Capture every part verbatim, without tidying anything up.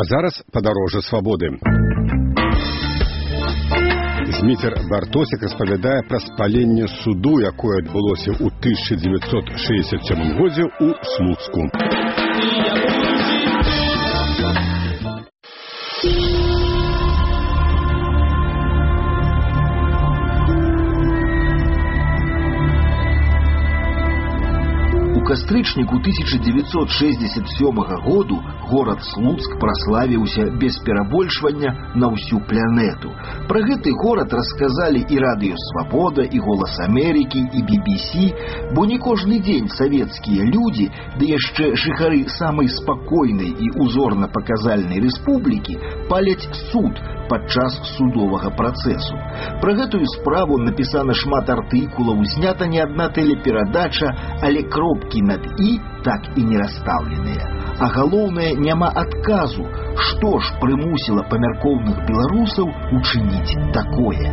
А зараз падарожжа свабоды. Зміцер Бартосік распавядае пра спаленне суду, якое адбылося ў тысяча девятьсот шестьдесят седьмом годзе ў Слуцку. У кастрычніку тысяча девятьсот шестьдесят седьмого году горад Слуцк праславіўся без перабольшвання на ўсю планету. Пра гэты горад расказалі і радыё «Свабода», і «Голас Амерыкі», і би би си, бо не кожны дзень савецкія людзі, ды яшчэ жыхары самай спакойнай і узорна-паказальнай рэспублікі паляць суд падчас судовага працэсу. Пра гэтую справу напісана шмат артыкулаў, знята не адна тэлеперадача, але кропкі над «і» так і не расстаўленыя. А галоўнае, няма адказу, што ж прымусіла памяркоўных беларусаў учыніць такое.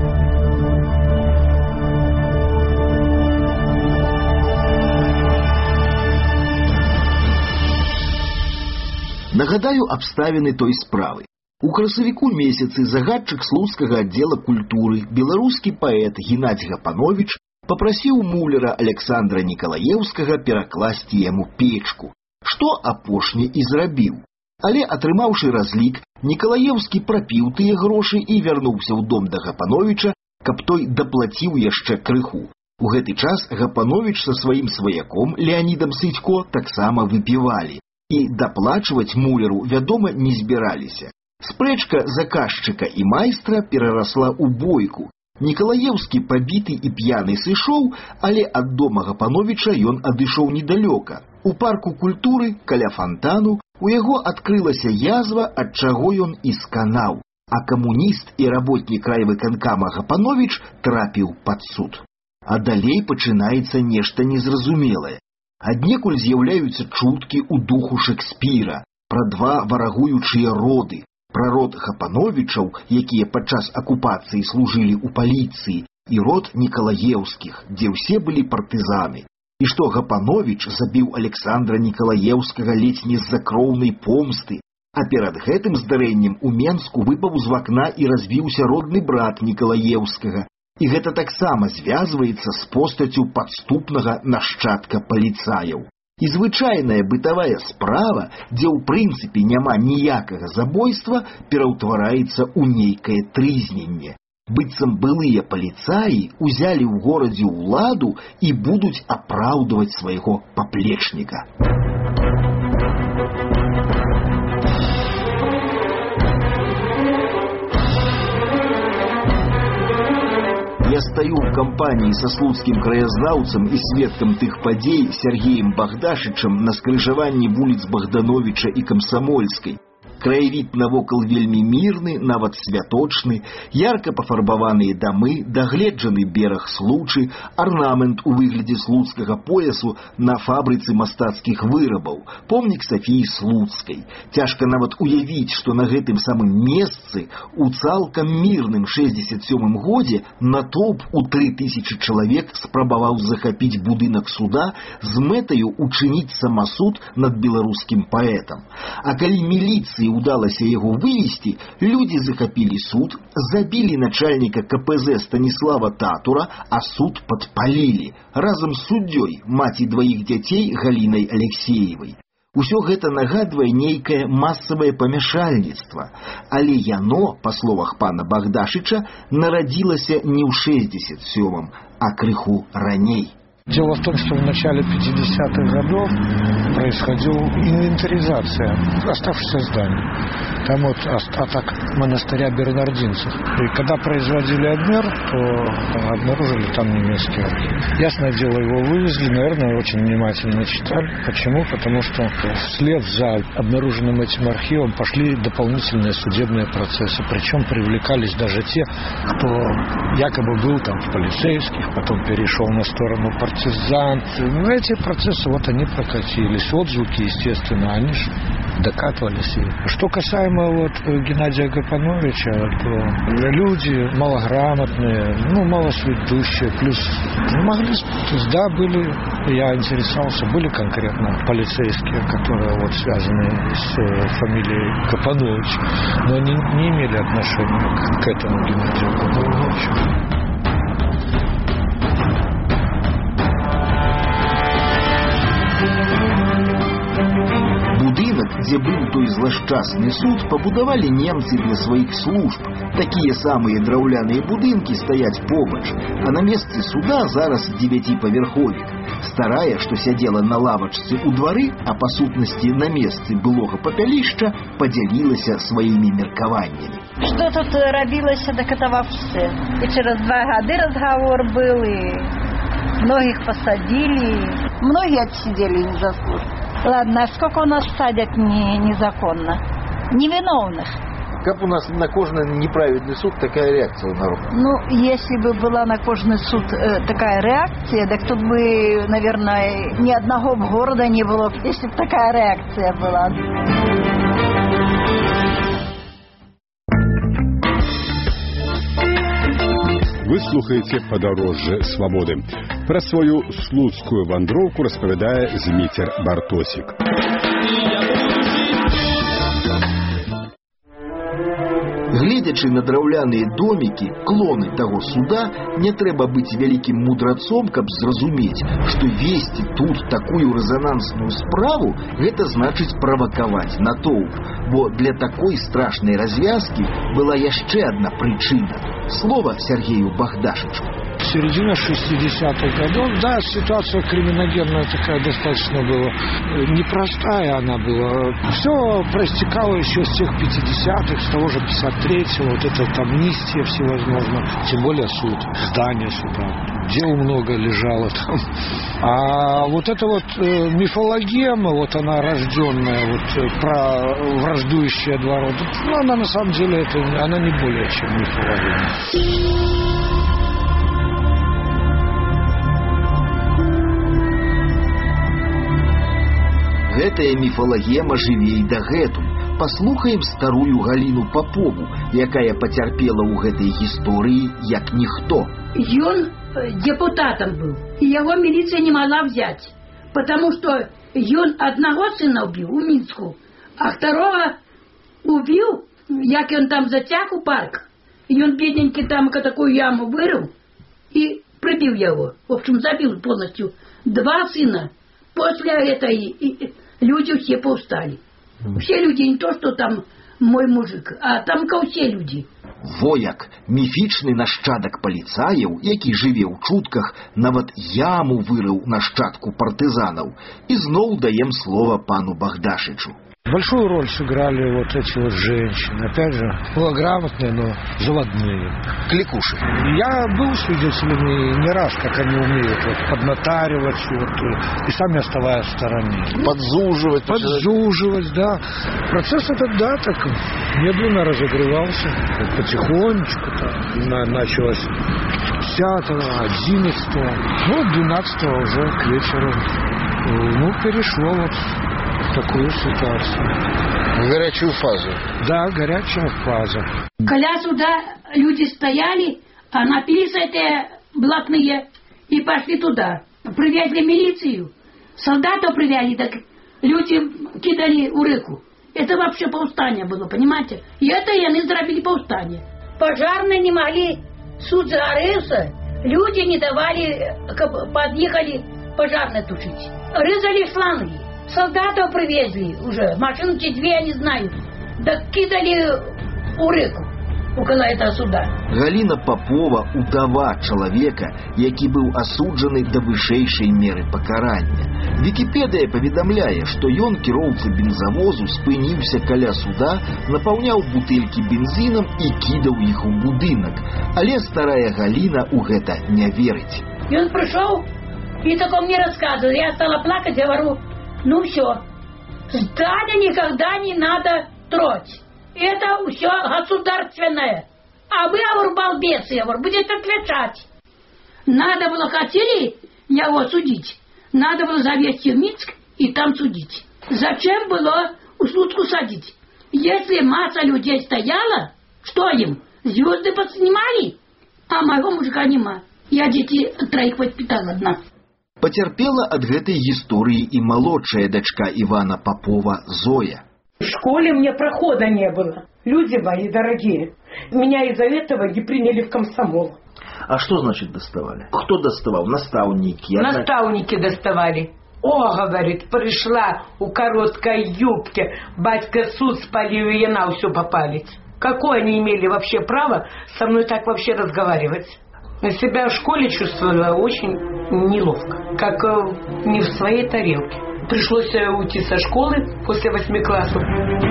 Нагадаю абставіны той справы. У красавіку месяцы загадчык слуцкага аддзела культуры, беларускі паэт Геннадзь Гапановіч папрасіў муляра Александра Николаевскага перакласці яму печку, што апошні і зрабіў. Але, атрымаўшы разлік, Николаевскі прапіў тыя грошы і вярнуўся ў дом да Гапановіча, каб той даплаціў яшчэ крыху. У гэты час Гапановіч са сваім сваяком Леанідам Сыдько таксама выпівалі. І даплачваць муляру, вядома, не збіраліся. Спрэчка заказчыка і майстра перарасла ў бойку. Николаевскі пабіты і п'яны сышоў, але ад дома Гапановіча ён адышоў недалёка. У парку культуры, каля фонтану, у яго адкрылася язва, ад чаго ён і сканаў. А камуніст і работнік райвыканкама Гапановіч трапіў пад суд. А далей пачынаецца нешта незразумелае. Аднекуль з'яўляюцца чуткі ў духу Шекспіра пра два варагуючыя роды, пра род Гапановічаў, якія падчас акупацыі служылі ў паліцыі, і род Николаевскіх, дзе ўсе былі партызаны. І што Гапановіч забіў Александра Николаевскага ледзь не з-за кроўнай помсты, а перад гэтым здарэннем у Менску выпаў з вакна і развіўся родны брат Николаевскага. І гэта таксама звязваецца з постацю падступнага нашчадка паліцаяў. І звычайная бытавая справа, дзе ў прынцыпе няма ніякага забойства, пераўтвараецца ў нейкае трызненне. Быццам былыя паліцаі узялі ў горадзе ўладу і будуць апраўдваць свайго паплечніка. Я стою в компании со слуцким краязнаўцам и сведкам тых падзей Сергеем Багдашычем на скрыжаванні вуліц Богдановича и Комсомольской. Краявід навокал вельмі мірны, нават святочны, ярка пафарбаваныя дамы, дагледжаны бераг Случы, арнамент у выглядзе слуцкага поясу на фабрыцы мастацкіх вырабаў, помнік Сафіі Слуцкай. Цяжка нават уявіць, што на гэтым самым месцы у цалкам мірным шэсцьдзесят сёмым годзе натоўп у тры тысячы чалавек спрабаваў захапіць будынак суда з мэтаю учыніць самасуд над беларускім паэтам. А калі міліцыі удалося яго вывести, люди захапілі суд, забілі начальника ка пэ зэ Станіслава Татура, а суд падпалілі разам з суддзёй, маці дваіх дзяцей Галінай Алексеевай. Усё гэта нагадвае нейкае масавае памяшальніцтва, але яно, па словах пана Багдашыча, нарадзілася не ў шэсцьдесят сёмым, а крыху раней. Дело в том, что в начале пятидесятых годов происходила инвентаризация оставшихся зданий. Там вот остаток монастыря бернардинцев. И когда производили обмер, то обнаружили там немецкий архив. Ясное дело, его вывезли, наверное, очень внимательно читали. Почему? Потому что вслед за обнаруженным этим архивом пошли дополнительные судебные процессы. Причем привлекались даже те, кто якобы был там в полицейских, потом перешел на сторону партийных. партизан. Ну, эти процессы, вот они прокатились. Отзвуки, естественно, они же докатывались. Что касаемо вот Геннадия Гапоновича, то люди малограмотные, ну, малосведущие, плюс могли спутать. Да, были, я интересовался, были конкретно полицейские, которые вот связаны с фамилией Гапонович, но они не имели отношения к, к этому Геннадию Гапоновичу. Где был той злосчастный суд, побудовали немцы для своих служб. Такие самые драўляныя будынки стоять побач, а на месте суда зараз девятипавярховик. Старая, что сядела на лавачцы у дворы, а по сутности на месте былога папялішча, поделилася своими меркаваннями. Что тут робилось, так это вообще. И через два года разговор был, и многих посадили, многие отсидели незаслуженно. Ладно, а сколько у нас садят не, незаконно? Невиновных. Как у нас на кожный неправедный суд такая реакция у народа? Ну, если бы была на кожный суд э, такая реакция, так тут бы, наверное, ни одного города не было, если бы такая реакция была. Вы слухаеце «Падарожжа свабоды». Пра сваю слуцкую вандроўку распавядае Зміцер Бартосік. Гледзячы на драўляныя домікі, клоны таго суда, не трэба быць вялікім мудрацом, каб зразумець, што весці тут такую рэзанансную справу, гэта значыць правакаваць натоўп, бо для такой страшнай развязкі была яшчэ адна прычына. Слово Сергею Богдашичу. Середина шестидесятых годов, да, ситуация криминогенная такая достаточно была непростая она была. Все проистекало еще с тех пятидесятых, с того же пятьдесят третьего, вот это там амнистия всевозможно, тем более суд, здание суда, дел много лежало там. А вот эта вот э, мифологема, вот она рожденная, вот про враждующие два рода, ну, она на самом деле, это, она не более чем мифологема. Гэтая міфалагема жыве і дагэтуль. Паслухаем старую Галіну Папову, якая пацярпела ў гэтай гісторыі як ніхто. Ён депутатом был, и его милиция не могла взять, потому что ён одного сына убил у Минску, а второго убил, як он там затяг у парк, и он бедненький там такую яму вырыл и прибил его. В общем, забил полностью. Два сына. После этой люди все повстали. Все люди, не то, что там мой мужик, а там все люди. Вояк, міфічны нашчадак паліцаяў, які жыве ў чутках, нават яму вырыў нашчадку партызанаў. І зноў даем слова пану Богдашичу. Большую роль сыграли вот эти вот женщины. Опять же, малограмотные, но заводные. Кликуши. Я был свидетелем не раз, как они умеют вот, поднатаривать, вот, и сами оставаясь в стороне. Подзуживать. Подзуживать, да. Процесс этот, да, так медленно разогревался. Потихонечку там. На, началось десятого, одиннадцатого, ну, двенадцатого уже к вечеру. Ну, перешло вот в такую ситуацию. В горячую фазу. Да, горячая фаза. Когда сюда люди стояли, а напились эти блатные и пошли туда. Привезли милицию, солдатов привезли, так люди кидали у реку. Это вообще повстание было, понимаете? И это и они сделали повстание. Пожарные не могли, суд загорелся, люди не давали, подъехали пожарные тушить. Резали шланги. Солдатов привезли уже, машинки две, я не знаю, да кидали у реку, около этого суда. Галина Попова – удава чалавека, які быў асуджаны да вышэйшай меры пакарання. Вікіпедыя паведамляе, што ён, кіроўца бензавозу, спыніўся каля суда, напаўняў бутэлькі бензінам і кідаў іх у будынак. Але старая Галина ў гэта не верыць. И он пришел и такой мне рассказывал, я стала плакать, говорю, ну все, здание никогда не надо трогать. Это все государственное. А вы, говорю, балбесы, говорю, будете отвечать. Надо было, хотели его судить. Надо было завести в Минск и там судить. Зачем было у Слуцку садить? Если масса людей стояла, что им? Звезды подснимали? А моего мужика нема. Я детей троих воспитала одна. Потерпела от гэтай гісторыі і малодшая дочка Ивана Попова Зоя. В школе мне прохода не было. Люди мои дорогие, меня из-за этого не приняли в комсомол. А что значит доставали? Кто доставал? Наставники? Наставники доставали. О, говорит, пришла у короткой юбки, батька суд спалил и на все попалить. Какое они имели вообще право со мной так вообще разговаривать? Себя в школе чувствовала очень неловко, как не в своей тарелке. Пришлось уйти со школы после восьми классов.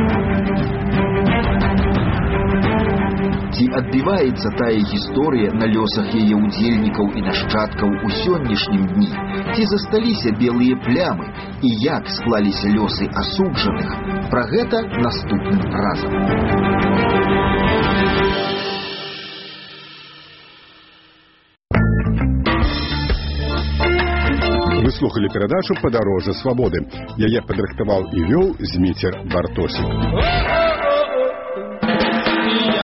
Ці адбіваецца тая гісторыя на лёсах яе удзельнікаў і нашчадкаў у сённяшнім дні? Ці засталіся белыя плямы? І як склаліся лёсы асуджаных? Пра гэта наступным разам. Вы слухали перадачу «Падарожжа свабоды». Яе падрыхтаваў і вёў Зміцер Бартосік.